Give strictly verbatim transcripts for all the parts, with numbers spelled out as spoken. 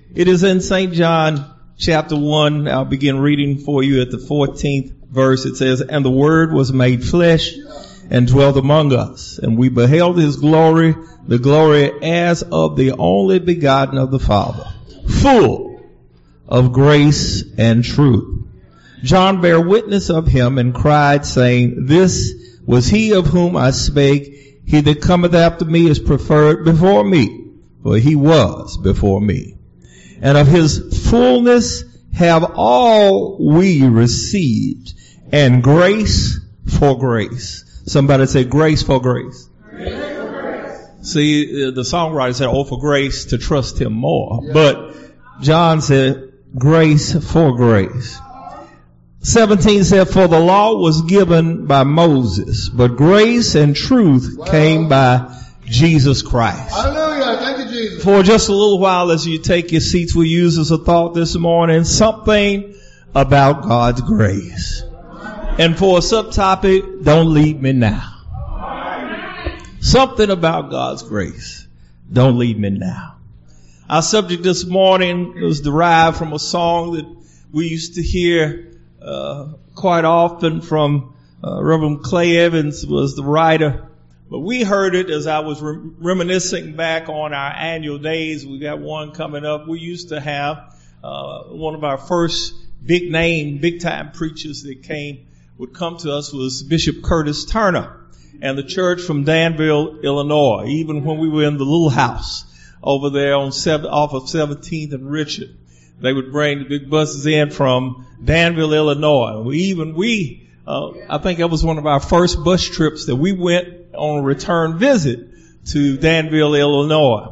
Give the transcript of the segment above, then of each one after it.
It is in Saint John chapter one. I'll begin reading for you at the fourteenth verse. It says, "And the Word was made flesh and dwelt among us, and we beheld his glory, the glory as of the only begotten of the Father, full of grace and truth. John bare witness of him and cried, saying, This was he of whom I spake. He that cometh after me is preferred before me, for he was before me. And of his fullness have all we received, and grace for grace." Somebody say grace for grace. Grace for grace. See, the songwriter said, "Oh, for grace to trust him more." Yeah. But John said, grace for grace. seventeen said, "For the law was given by Moses, but grace and truth wow. came by Jesus Christ." Hallelujah. Thank you, Jesus. For just a little while as you take your seats, we use as a thought this morning, something about God's grace. And for a subtopic, don't leave me now. Something about God's grace. Don't leave me now. Our subject this morning was derived from a song that we used to hear uh, quite often from uh, Reverend Clay Evans was the writer. But we heard it as I was re- reminiscing back on our annual days. We got one coming up. We used to have uh, one of our first big name, big time preachers that came would come to us was Bishop Curtis Turner and the church from Danville, Illinois. Even when we were in the little house over there on seven, off of seventeenth and Richard, they would bring the big buses in from Danville, Illinois. We even we, uh, I think that was one of our first bus trips that we went on a return visit to Danville, Illinois.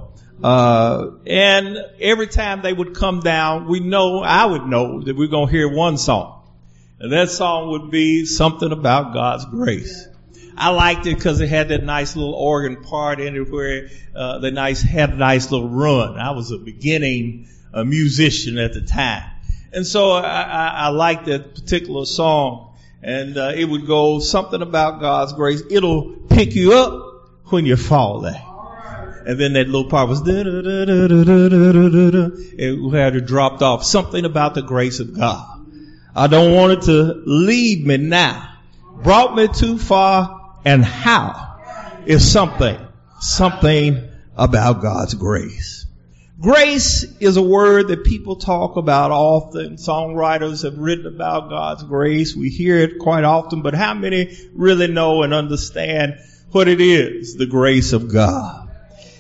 Uh, and every time they would come down, we know, I would know that we're going to hear one song. And that song would be something about God's grace. I liked it because it had that nice little organ part in it where uh, the nice had a nice little run. I was a beginning uh, musician at the time, and so I, I, I liked that particular song. And uh, it would go something about God's grace. It'll pick you up when you fall there. And then that little part was da da da da da da da da. It had it dropped off. Something about the grace of God. I don't want it to leave me now. Brought me too far, and how is something, something about God's grace. Grace is a word that people talk about often. Songwriters have written about God's grace. We hear it quite often, but how many really know and understand what it is, the grace of God?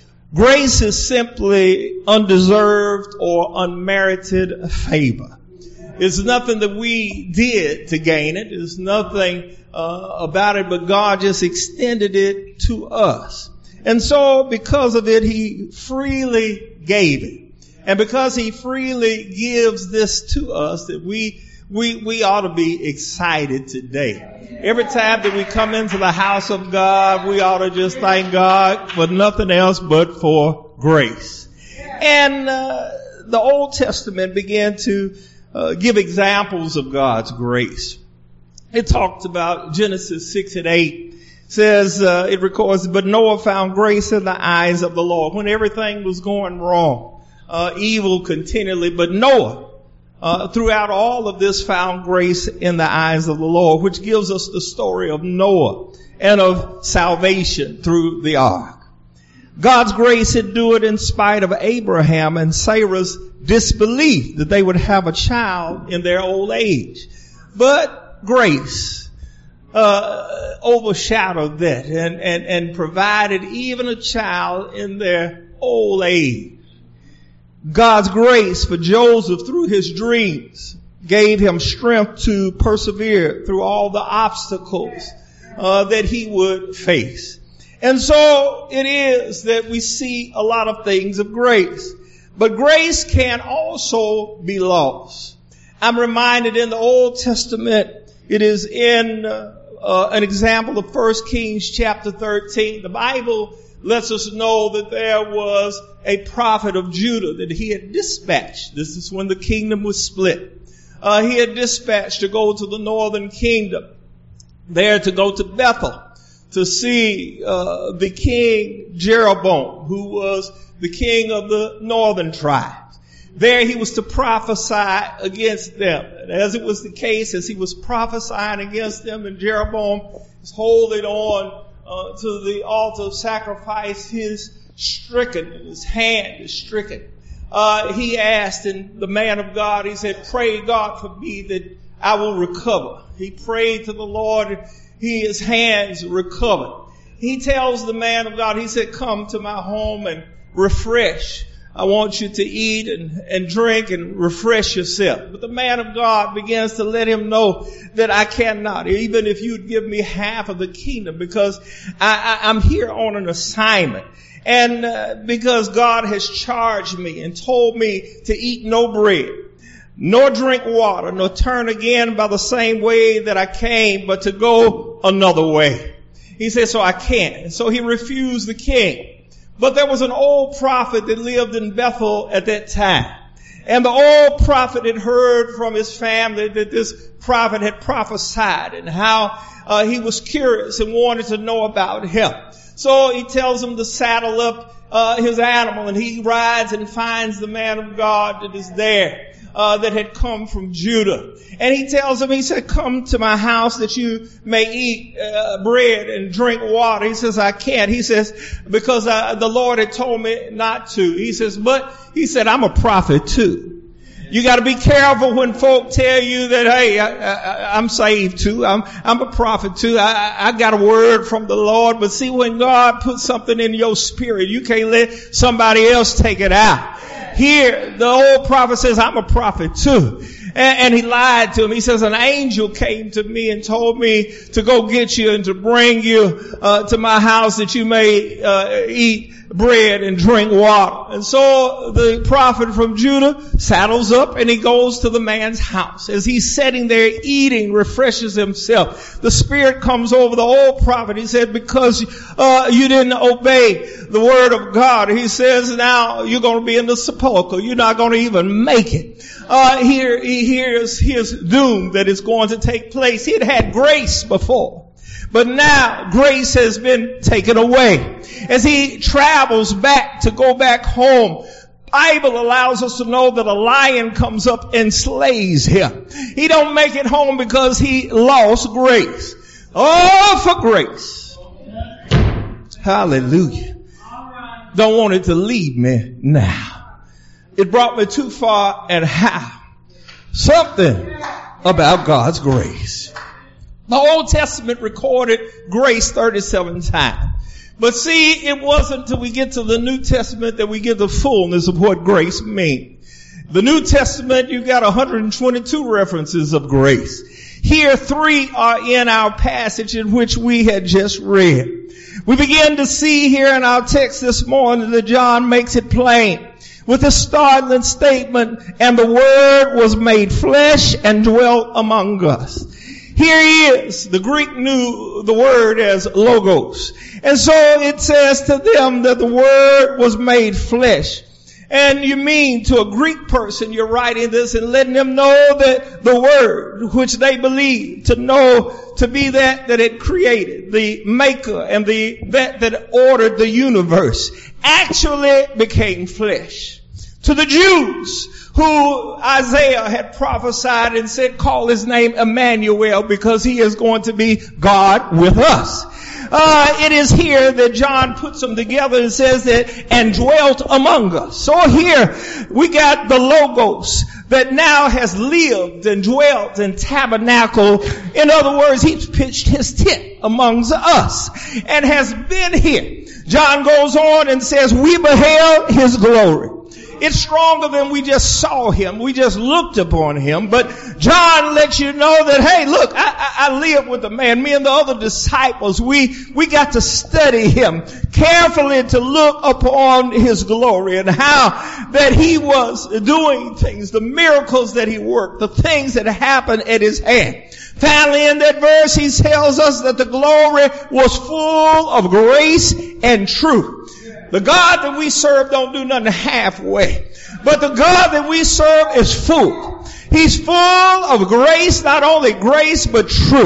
Grace is simply undeserved or unmerited favor. It's nothing that we did to gain it. There's nothing uh, about it, but God just extended it to us. And so because of it, he freely gave it. And because he freely gives this to us, that we we we ought to be excited today. Every time that we come into the house of God, we ought to just thank God for nothing else but for grace. And uh, the Old Testament began to Uh, give examples of God's grace. It talked about Genesis six and eight. Says, uh, it records, "But Noah found grace in the eyes of the Lord." When everything was going wrong, uh, evil continually, but Noah, uh, throughout all of this found grace in the eyes of the Lord, which gives us the story of Noah and of salvation through the ark. God's grace endured in spite of Abraham and Sarah's disbelief that they would have a child in their old age. But grace uh overshadowed that and, and, and provided even a child in their old age. God's grace for Joseph through his dreams gave him strength to persevere through all the obstacles uh that he would face. And so it is that we see a lot of things of grace. But grace can also be lost. I'm reminded in the Old Testament, it is in uh, uh, an example of First Kings chapter thirteen. The Bible lets us know that there was a prophet of Judah that he had dispatched. This is when the kingdom was split. Uh, he had dispatched to go to the northern kingdom, there to go to Bethel, to see uh, the king Jeroboam, who was the king of the northern tribes. there he was to prophesy against them. And as it was the case, as he was prophesying against them, and Jeroboam is holding on uh, to the altar of sacrifice, his stricken, and his hand is stricken. Uh, he asked, and the man of God, he said, pray God for me that I will recover. He prayed to the Lord, he, his hands recovered. He tells the man of God, he said, come to my home and refresh. I want you to eat and, and drink and refresh yourself. But the man of God begins to let him know that I cannot, even if you'd give me half of the kingdom, because I, I, I'm here on an assignment. And uh, because God has charged me and told me to eat no bread, nor drink water, nor turn again by the same way that I came, but to go another way. He said, so I can't. And so he refused the king. But there was an old prophet that lived in Bethel at that time. And the old prophet had heard from his family that this prophet had prophesied and how uh, he was curious and wanted to know about him. So he tells him to saddle up uh, his animal, and he rides and finds the man of God that is there, uh, that had come from Judah. And he tells him, he said, come to my house that you may eat uh, bread and drink water. He says, I can't. He says, because uh, the Lord had told me not to. He says, but he said, I'm a prophet too. You got to be careful when folk tell you that, hey, I, I, I'm saved too. I'm, I'm a prophet too. I, I got a word from the Lord. But see, when God puts something in your spirit, you can't let somebody else take it out. Here, the old prophet says, I'm a prophet too. And, and he lied to him. He says, an angel came to me and told me to go get you and to bring you uh, to my house that you may uh, eat bread and drink water. And so the prophet from Judah saddles up and he goes to the man's house. As he's sitting there eating, refreshes himself, the Spirit comes over the old prophet. He said, because uh, you didn't obey the word of God, he says, now you're going to be in the sepulchre. You're not going to even make it. Uh, here he hears his doom that is going to take place. He had had grace before. But now grace has been taken away. As he travels back to go back home, Bible allows us to know that a lion comes up and slays him. He don't make it home because he lost grace. Oh, for grace. Hallelujah. Don't want it to leave me now. It brought me too far, and how? Something about God's grace. The Old Testament recorded grace thirty-seven times. But see, it wasn't until we get to the New Testament that we get the fullness of what grace means. The New Testament, you've got one hundred twenty-two references of grace. Here, three are in our passage in which we had just read. We begin to see here in our text this morning that John makes it plain with a startling statement, and the Word was made flesh and dwelt among us. Here he is. The Greek knew the word as logos. And so it says to them that the Word was made flesh. And you mean to a Greek person, you're writing this and letting them know that the Word, which they believe to know to be that that it created, the maker and the that that ordered the universe, actually became flesh. To the Jews who Isaiah had prophesied and said, call his name Emmanuel, because he is going to be God with us. Uh, it is here that John puts them together and says that, and dwelt among us. So here we got the Logos that now has lived and dwelt and tabernacled. In other words, he's pitched his tent amongst us and has been here. John goes on and says, we beheld his glory. It's stronger than we just saw him. We just looked upon him. But John lets you know that, hey, look, I, I, I live with the man. Me and the other disciples, we, we got to study him carefully to look upon his glory and how that he was doing things, the miracles that he worked, the things that happened at his hand. Finally, in that verse, he tells us that the glory was full of grace and truth. The God that we serve don't do nothing halfway. But the God that we serve is full. He's full of grace, not only grace, but truth.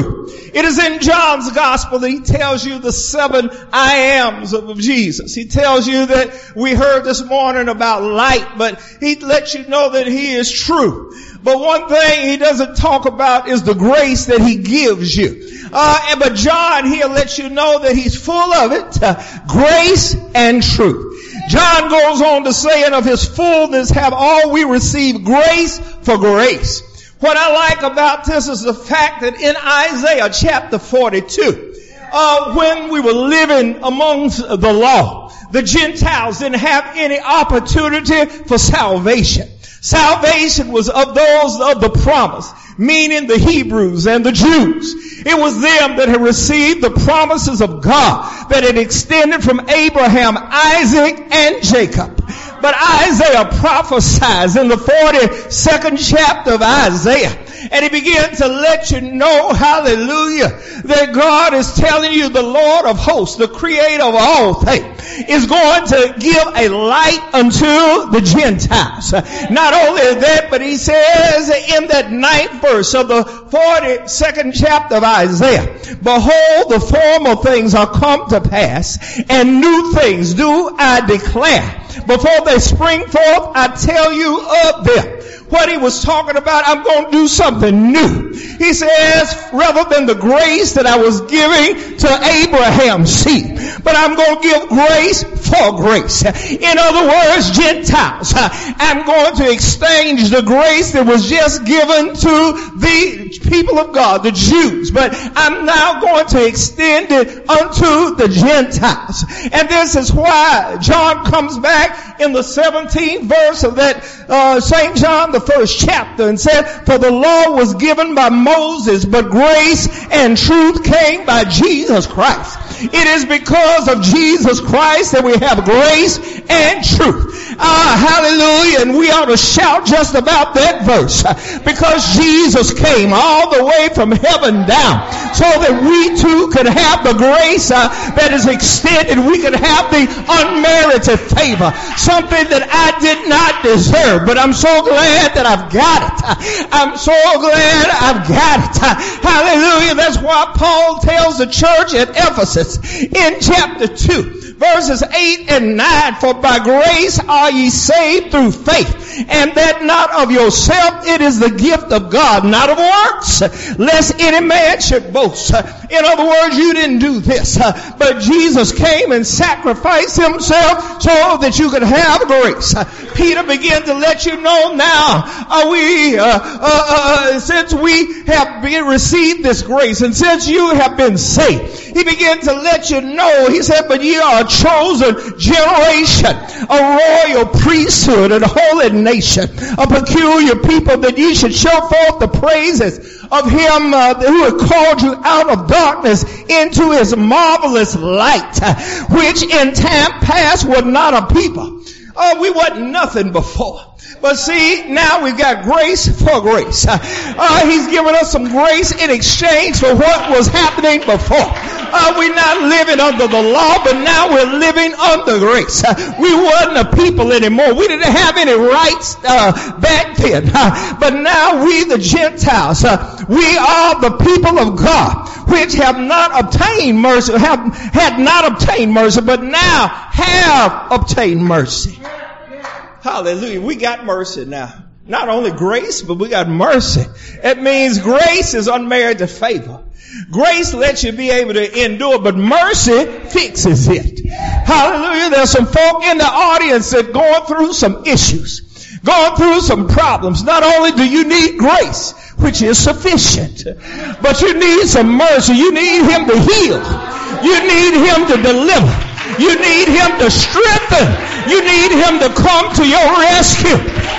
It is in John's gospel that he tells you the seven I ams of Jesus. He tells you that we heard this morning about light, but he lets you know that he is true. But one thing he doesn't talk about is the grace that he gives you. Uh, and, but John here lets you know that he's full of it, uh, grace and truth. John goes on to say, and of his fullness have all we received grace for grace. What I like about this is the fact that in Isaiah chapter forty-two, uh, when we were living amongst the law, the Gentiles didn't have any opportunity for salvation. Salvation was of those of the promise, meaning the Hebrews and the Jews. It was them that had received the promises of God that had extended from Abraham, Isaac, and Jacob. But Isaiah prophesies in the forty-second chapter of Isaiah, and he began to let you know, hallelujah, that God is telling you the Lord of hosts, the creator of all things, is going to give a light unto the Gentiles. Not only that, but he says in that ninth verse of the forty-second chapter of Isaiah, behold, the former things are come to pass, and new things do I declare. Before they spring forth, I tell you of them. What he was talking about, I'm going to do something new. He says, rather than the grace that I was giving to Abraham's seed, but I'm going to give grace for grace. In other words, Gentiles, I'm going to exchange the grace that was just given to the people of God, the Jews, but I'm now going to extend it unto the Gentiles. And this is why John comes back in the seventeenth verse of that uh, Saint John, the first chapter, and said, for the law was given by Moses, but grace and truth came by Jesus Christ. It is because of Jesus Christ that we have grace and truth. Ah, hallelujah. And we ought to shout just about that verse, because Jesus came all the way from heaven down so that we too could have the grace uh, that is extended. We could have the unmerited favor, something that I did not deserve, but I'm so glad that I've got it. I'm so glad I've got it. Hallelujah. That's why Paul tells the church at Ephesus in chapter two, verses eight and nine, for by grace are ye saved through faith, and that not of yourself, it is the gift of God, not of works, lest any man should boast. In other words, you didn't do this, but Jesus came and sacrificed himself so that you could have grace. Peter began to let you know now, are we, uh, uh, uh, since we have been received this grace, and since you have been saved, he began to let you know, he said, but ye are a chosen generation, a royal priesthood, and a holy nation, a peculiar people, that ye should show forth the praises of him uh, who had called you out of darkness into his marvelous light, which in time past were not a people. Oh, we wasn't nothing before. But see, now we've got grace for grace. Uh, he's given us some grace in exchange for what was happening before. Uh, we're not living under the law, but now we're living under grace. Uh, we wasn't a people anymore. We didn't have any rights uh, back then. Uh, but now we, the Gentiles, uh, we are the people of God, which have not obtained mercy, have had not obtained mercy, but now have obtained mercy. Hallelujah. We got mercy now. Not only grace, but we got mercy. It means grace is unmerited favor. Grace lets you be able to endure, but mercy fixes it. Hallelujah. There's some folk in the audience that are going through some issues, going through some problems. Not only do you need grace, which is sufficient, but you need some mercy. You need him to heal. You need him to deliver. You need him to strengthen. You need him to come to your rescue.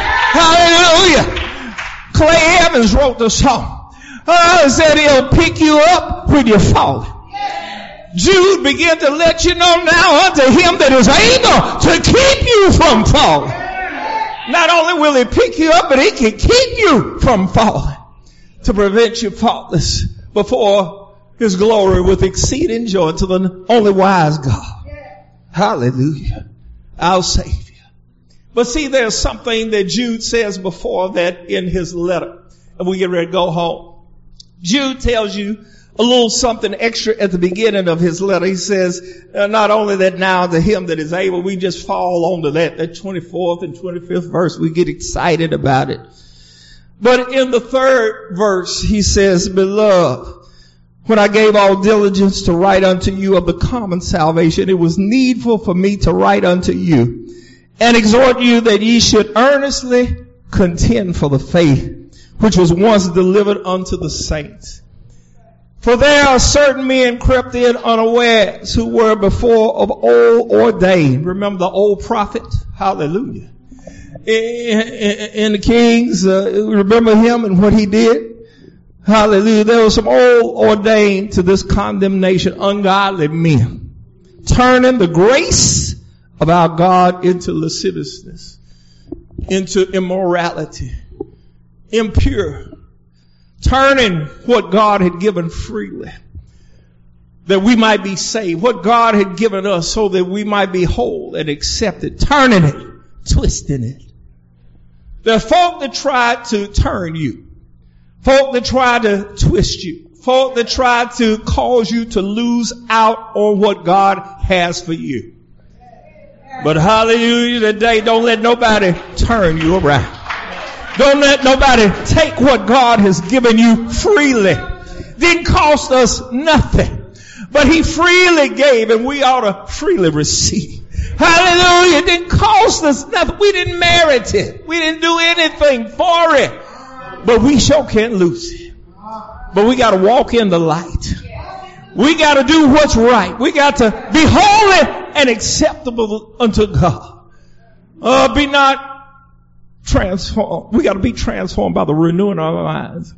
Hallelujah. Clay Evans wrote the song. Uh, said he'll pick you up when you fall. Jude began to let you know now unto him that is able to keep you from falling. Not only will he pick you up, but he can keep you from falling to prevent you faultless before his glory with exceeding joy to the only wise God. Hallelujah. Our Savior. But see, there's something that Jude says before that in his letter. And we get ready to go home. Jude tells you a little something extra at the beginning of his letter. He says, uh, not only that now to him that is able, we just fall onto that, that twenty-fourth and twenty-fifth verse. We get excited about it. But in the third verse, he says, beloved, when I gave all diligence to write unto you of the common salvation, it was needful for me to write unto you and exhort you that ye should earnestly contend for the faith which was once delivered unto the saints. For there are certain men crept in unawares who were before of old ordained. Remember the old prophet? Hallelujah. In, in, in the Kings, uh, remember him and what he did? Hallelujah. There was some old ordained to this condemnation, ungodly men, turning the grace of our God into lasciviousness, into immorality, impure, turning what God had given freely, that we might be saved, what God had given us so that we might be whole and accepted, turning it, twisting it. There are folk that try to turn you, folk that try to twist you, folk that try to cause you to lose out on what God has for you. But hallelujah today, don't let nobody turn you around. Don't let nobody take what God has given you freely. Didn't cost us nothing, but he freely gave, and we ought to freely receive. Hallelujah. It didn't cost us nothing. We didn't merit it. We didn't do anything for it, but we sure can't lose it. But we got to walk in the light. We got to do what's right. We got to be holy and acceptable unto God. Uh, be not transformed. We got to be transformed by the renewing of our minds.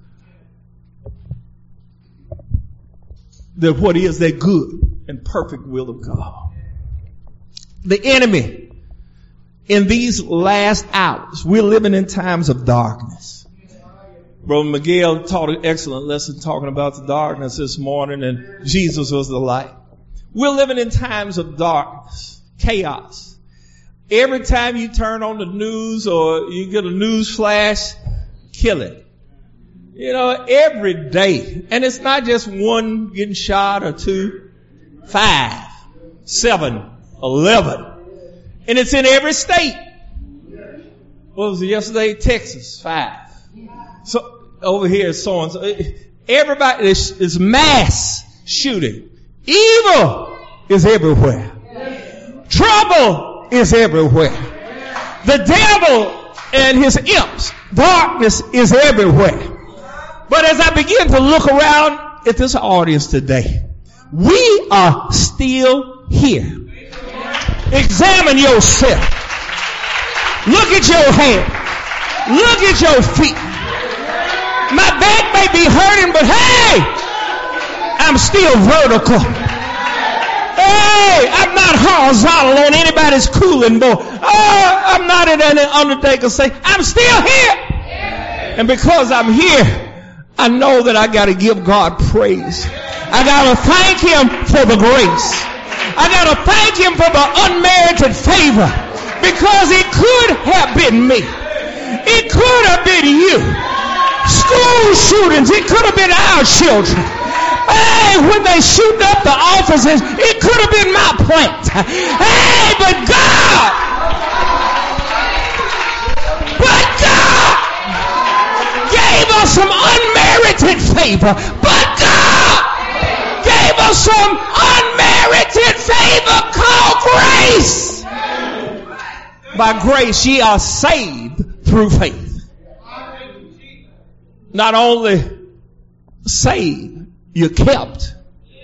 That what is that good and perfect will of God. The enemy, in these last hours, we're living in times of darkness. Brother Miguel taught an excellent lesson talking about the darkness this morning, and Jesus was the light. We're living in times of darkness, chaos. Every time you turn on the news or you get a news flash, kill it. You know, every day. And it's not just one getting shot or two, five, seven, eleven. And it's in every state. What was it yesterday? Texas, five. So over here it's so and so. Everybody is, is mass shooting. Evil is everywhere. Trouble is everywhere. The devil and his imps, darkness is everywhere. But as I begin to look around at this audience today, we are still here. Examine yourself. Look at your hand. Look at your feet. My back may be hurting, but hey, I'm still vertical. Hey, I'm not horizontal on anybody's cooling board. Oh, I'm not in an undertaker say, I'm still here. And because I'm here, I know that I got to give God praise. I got to thank him for the grace. I got to thank him for the unmerited favor, because it could have been me. It could have been you. School shootings, it could have been our children. Hey, when they shoot up the offices, it could have been my plant. Hey, but God, but God gave us some unmerited favor. But God gave us some unmerited favor called grace. By grace ye are saved through faith. Not only saved, you're kept.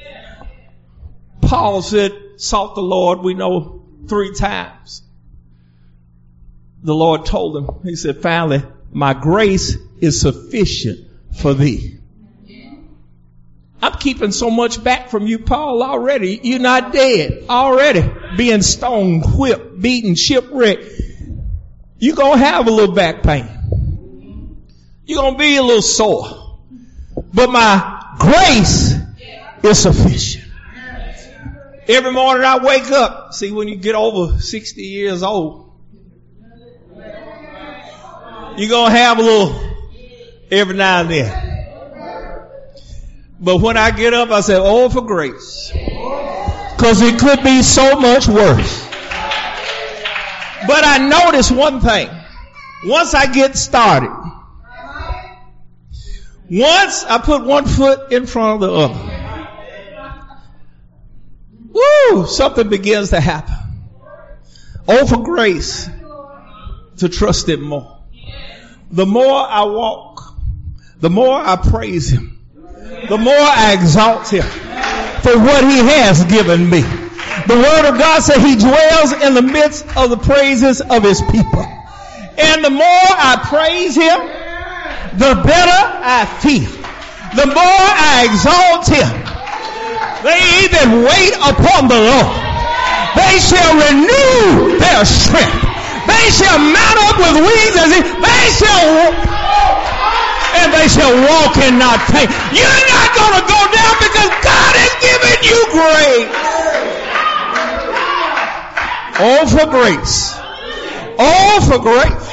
Paul said, sought the Lord, we know, three times. The Lord told him, he said, finally, my grace is sufficient for thee. I'm keeping so much back from you, Paul, already. You're not dead. Already being stoned, whipped, beaten, shipwrecked. You're going to have a little back pain. You're going to be a little sore. But my grace is sufficient. Every morning I wake up. See, when you get over sixty years old, you're going to have a little every now and then. But when I get up, I say, oh, for grace. Because it could be so much worse. But I notice one thing. Once I get started, once I put one foot in front of the other, woo, something begins to happen. Oh, for grace to trust Him more. The more I walk, the more I praise Him, the more I exalt Him for what He has given me. The Word of God says He dwells in the midst of the praises of His people. And the more I praise Him, the better I feel. The more I exalt Him. They that wait upon the Lord, they shall renew their strength. They shall mount up with wings as if they shall walk, and they shall walk and not faint. You're not going to go down because God has given you grace. Oh, for grace. Oh, for grace.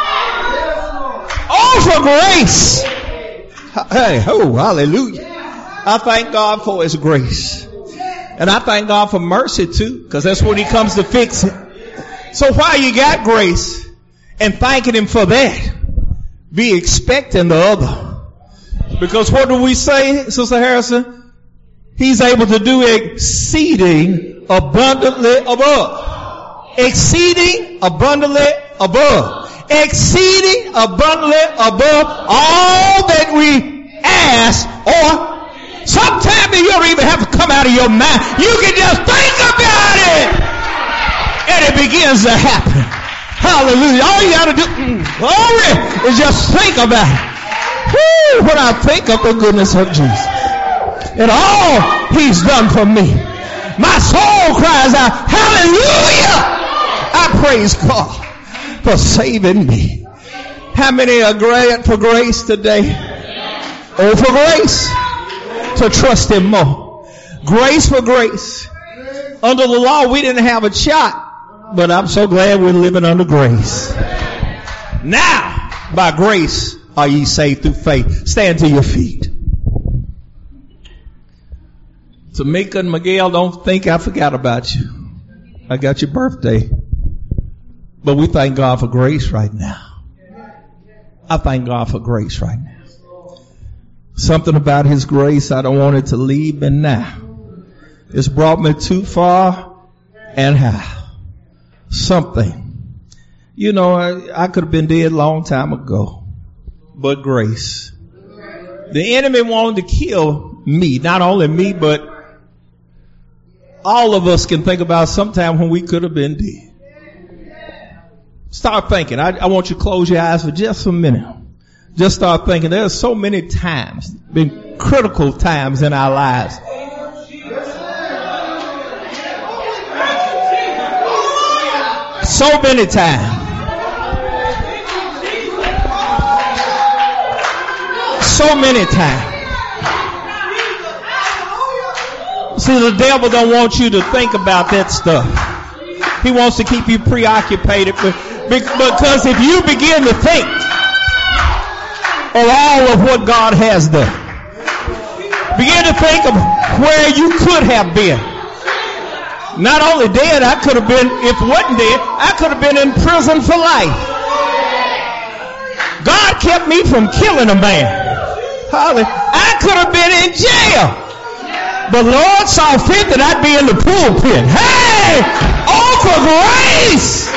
Oh, for grace. Hey, oh, hallelujah. I thank God for His grace. And I thank God for mercy too, because that's when He comes to fix it. So while you got grace and thanking Him for that, be expecting the other. Because what do we say, Sister Harrison? He's able to do exceeding abundantly above. Exceeding abundantly above. Exceeding abundantly above all that we ask, or sometimes you don't even have to come out of your mind. You can just think about it, and it begins to happen. Hallelujah. All you got to do, mm, glory, is just think about it. Woo, when I think of the goodness of Jesus and all He's done for me, my soul cries out, hallelujah. I praise God for saving me. How many are glad for grace today? Oh, for grace to trust Him more. Grace for grace. Under the law, we didn't have a shot, but I'm so glad we're living under grace. Now, by grace are ye saved through faith. Stand to your feet. Tamika and Miguel, don't think I forgot about you. I got your birthday. But we thank God for grace right now. I thank God for grace right now. Something about His grace, I don't want it to leave me now. It's brought me too far and how. Something. You know, I, I could have been dead a long time ago. But grace. The enemy wanted to kill me. Not only me, but all of us can think about sometime when we could have been dead. Start thinking. I, I want you to close your eyes for just a minute. Just start thinking. There are so many times, been critical times in our lives. So many times. So many times. See, the devil don't want you to think about that stuff. He wants to keep you preoccupied. Because if you begin to think of all of what God has done, begin to think of where you could have been. Not only dead, I could have been, if it wasn't dead, I could have been in prison for life. God kept me from killing a man. Hallelujah. I could have been in jail. But Lord saw fit that I'd be in the pulpit. Hey! Oh, for grace!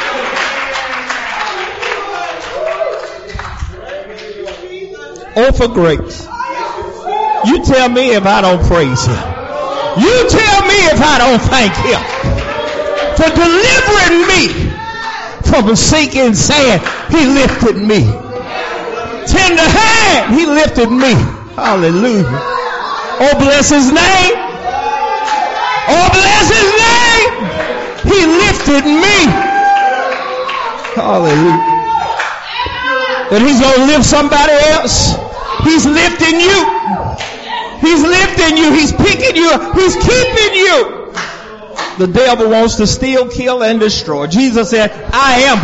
Oh, for grace. You tell me if I don't praise Him. You tell me if I don't thank Him for delivering me from sinking sand. He lifted me. Tender hand, He lifted me. Hallelujah. Oh, bless His name. Oh, bless His name. He lifted me. Hallelujah. And He's going to lift somebody else. He's lifting you. He's lifting you. He's picking you up. He's keeping you. The devil wants to steal, kill, and destroy. Jesus said, I am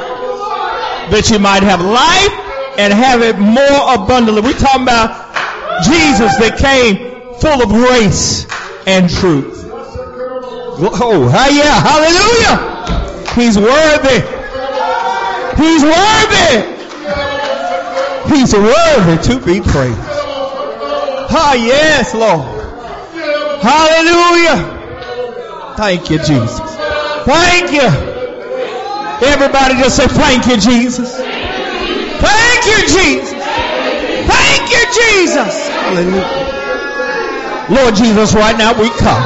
come that you might have life and have it more abundantly. We're talking about Jesus that came full of grace and truth. Oh, yeah, hallelujah. He's worthy. He's worthy. He's worthy to be praised. Ah, yes, Lord. Hallelujah. Thank you, Jesus. Thank you. Everybody just say, thank you, Jesus. Thank you, Jesus. Thank you, Jesus. Hallelujah. Lord Jesus, right now we come.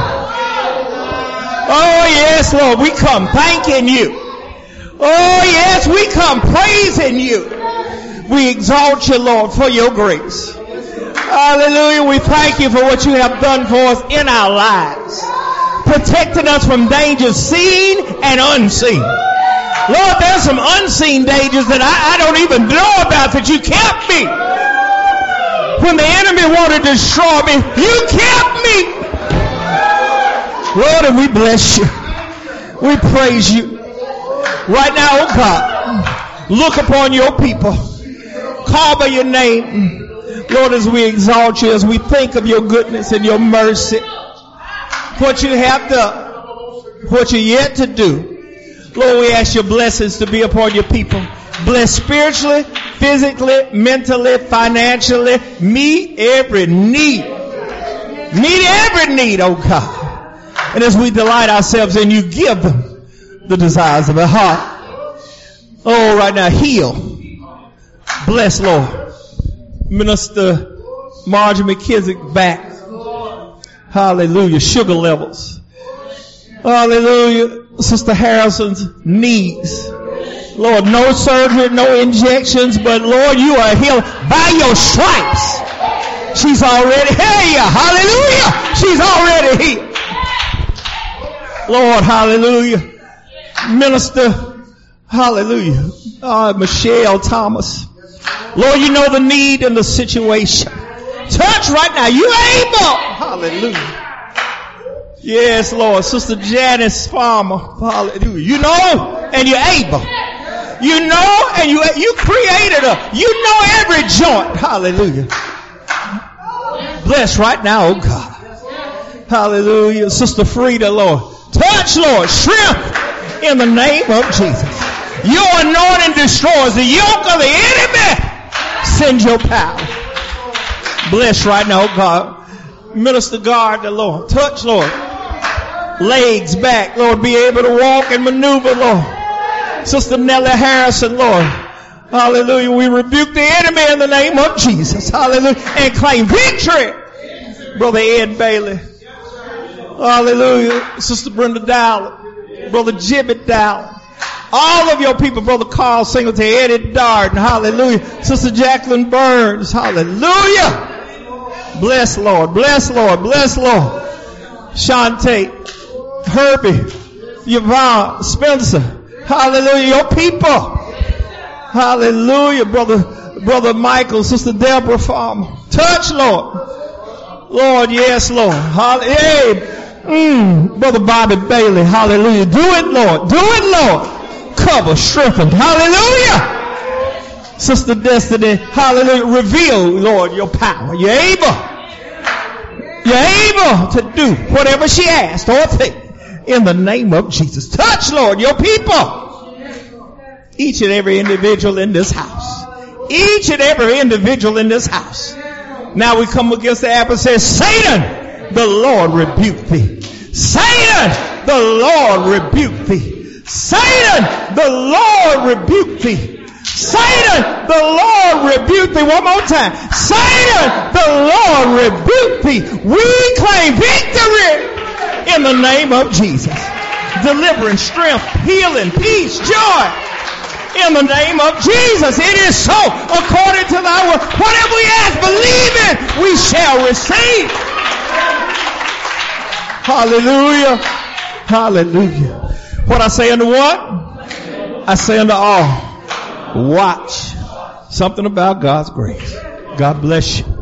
Oh, yes, Lord, we come thanking you. Oh, yes, we come praising you. We exalt you, Lord, for your grace. Hallelujah. We thank you for what you have done for us in our lives, protecting us from dangers seen and unseen. Lord, there's some unseen dangers that I, I don't even know about that you kept me. When the enemy wanted to destroy me, you kept me. Lord, and we bless you. We praise you. Right now, oh God, look upon your people. Call by your name. Lord, as we exalt you, as we think of your goodness and your mercy, what you have done, what you're yet to do. Lord, we ask your blessings to be upon your people. Bless spiritually, physically, mentally, financially. Meet every need. Meet every need, oh God. And as we delight ourselves in you, give them the desires of our heart. Oh, right now, heal. Bless, Lord. Minister Marjorie McKissick back. Hallelujah. Sugar levels. Hallelujah. Sister Harrison's knees. Lord, no surgery, no injections, but Lord, you are healed by your stripes. She's already, hey, hallelujah. She's already healed. Lord, hallelujah. Minister, hallelujah. Uh, Michelle Thomas. Lord, you know the need and the situation. Touch right now. You able. Hallelujah. Yes, Lord. Sister Janice Farmer. Hallelujah. You know and you're able. You know and you you created her. You know every joint. Hallelujah. Bless right now, oh God. Hallelujah. Sister Frida, Lord. Touch, Lord. Strength in the name of Jesus. Your anointing destroys the yoke of the enemy. Send your power. Bless right now, oh God. Minister God, the Lord. Touch, Lord. Legs back, Lord. Be able to walk and maneuver, Lord. Sister Nellie Harrison, Lord. Hallelujah. We rebuke the enemy in the name of Jesus. Hallelujah. And claim victory. Brother Ed Bailey. Hallelujah. Sister Brenda Dowling. Brother Jibbet Dowling. All of your people, Brother Carl Singleton, Eddie Darden, hallelujah. Sister Jacqueline Burns, hallelujah. Bless Lord, bless Lord, bless Lord. Shantae, Herbie, Yvonne, Spencer, hallelujah. Your people, hallelujah. Brother, Brother Michael, Sister Deborah Farmer. Touch, Lord. Lord, yes, Lord. Hallelujah. Mm, Brother Bobby Bailey, hallelujah. Do it, Lord. Do it, Lord. Cover, strengthen. Hallelujah. Sister Destiny, hallelujah. Reveal, Lord, your power. You're able. You're able to do whatever she asked or think in the name of Jesus. Touch, Lord, your people. Each and every individual in this house. Each and every individual in this house. Now we come against the adversary. Satan, the Lord rebuke thee. Satan, the Lord rebuke thee. Satan, the Lord rebuke thee. Satan, the Lord rebuke thee. One more time. Satan, the Lord rebuke thee. We claim victory in the name of Jesus. Deliverance, strength, healing, peace, joy. In the name of Jesus. It is so according to thy word. Whatever we ask, believe it, we shall receive. Hallelujah. Hallelujah. What I say unto one, I say unto all. Watch. Something about God's grace. God bless you.